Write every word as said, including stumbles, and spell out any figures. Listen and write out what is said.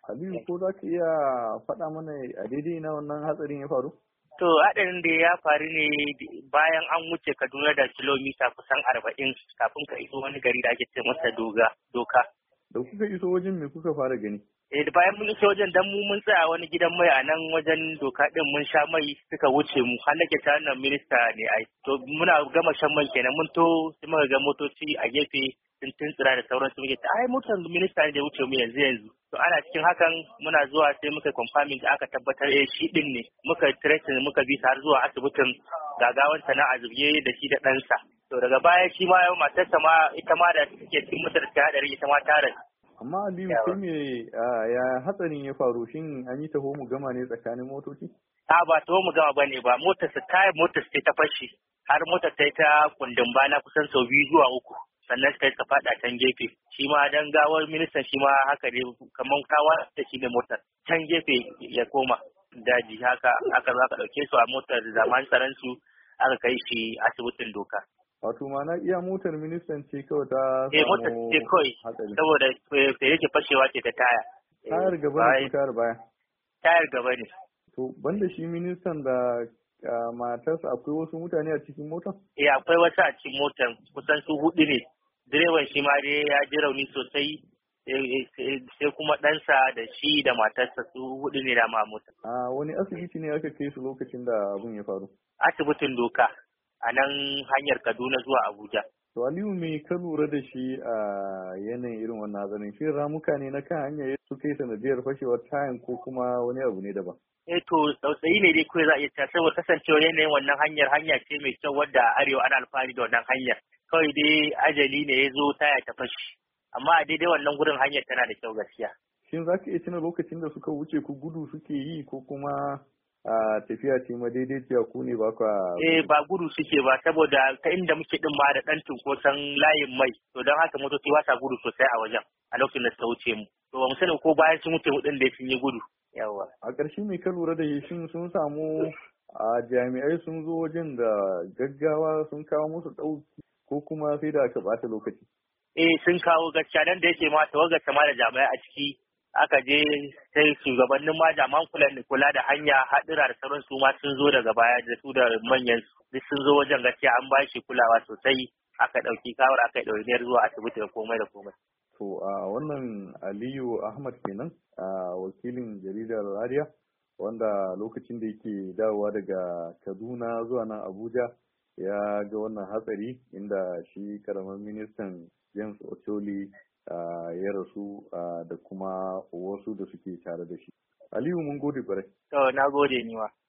Aliyu, ko za ka iya faɗa mana a daidai na wannan hatsarin ya faru? To haɗarin da ya faru ne bayan an wuce Kaduna da kilomita kusan arba'in kafin ka iso wani gari da ake ce masa doka. Da kuka iso wajen me kuka fara gani? Eh da bayan mun iso wajen dan mu mun tsaya wani gidan mai a nan wajen doka din mun sha mai suka wuce mu har nake ta nan minista ne ai. To muna gama shan mai kenan mun to sai muka ga motoci a gefe sun tuntsira da sauransu muke ta ai motar minista ne da wuce mu yanzu yanzu. To ana cikin hakan muna zuwa sai muka confirming da aka tabbatar eh shi din ne muka tracing muka bi har zuwa asibitin gagawanta na azubye da shi da ɗansa. To daga baya shi ma matarsa ma ita ma da take cikin motar ta hadari ita ma ta rasu. Amma Aliyu sai me ya hatsarin ya faru shin an yi taho mu gama ne tsakanin motoci? A ba taho mu gama bane ba motar sa tayar motar sai ta fashe har motar ta ta kundin bana kusan sau biyu zuwa uku sannan sai ta fada can gefe shi ma dan gawar ministan shi ma haka ne kaman kawa da shi da motar can gefe ya koma daji haka aka zo aka dauke su a motar zaman tsaron su aka kai shi asibitin doka. Wato ma na iya motar ministan ce kawai ta samu Eh motar ce kawai saboda sai yake fashewa ce ta taya. Tayar gaba ne ko tayar baya? Tayar gaba ne. To banda shi ministan da matarsa akwai wasu mutane a cikin motar? Eh akwai wasu a cikin motar kusan su hudu ne. Direban shi ma dai ya ji rauni sosai sai kuma ɗansa da shi da matarsa su hudu ne da ma motar. A wani asibiti ne aka kai su lokacin da abun ya faru? Asibitin doka. A nan hanyar Kaduna zuwa Abuja. To Aliyu me ka lura da shi a yanayin irin wannan hatsarin? Shin ramuka ne na kan hanya su kai sanadiyar fashewar tayan ko kuma wani abu ne daban? Eh to tsautsayi ne dai kawai za a iya ta saboda kasancewar yanayin wannan hanyar hanya ce mai kyau wadda arewa ana alfahari da wannan hanyar. Kawai dai ajali ne ya zo taya ta fashi. Amma a daidai wannan gurin hanyar tana da kyau gaskiya. Shin za ka iya tuna lokacin da suka wuce ku gudu suke yi ko kuma a tafiya ce ma daidaiciya ku ne ba kwa eh ba gudu suke ba saboda ta inda muke din ma da dan tunkoson layin mai to don haka motoci ba sa gudu sosai a wajen a lokacin da suka wuce mu to ba mu sani ko bayan sun wuce mu din da sun yi gudu yawa a ƙarshe mai ka lura da shin sun samu a jami'ai sun zo wajen da gaggawa sun kawo musu ɗauki ko kuma sai da aka ɓata lokaci eh sun kawo gaskiya nan da yake ma tawagar ma da jami'ai a ciki aka je sai shugabannin ma jaman kula da hanya haɗura da sauran su ma sun zo daga baya da su da manyan duk sun zo wajen gaskiya an ba shi kulawa sosai aka ɗauki kawar aka yi ɗauniyar zuwa asibiti da komai da komai. To a wannan Aliyu Ahmad kenan a wakilin jaridar Rariya wanda lokacin da yake dawowa daga Kaduna zuwa nan Abuja ya ga wannan hatsari inda shi karamin ministan James Ocholi Uh, ya rasu uh, da kuma wasu da suke tare da shi. Aliyu mun gode kwarai. To na gode ni ma.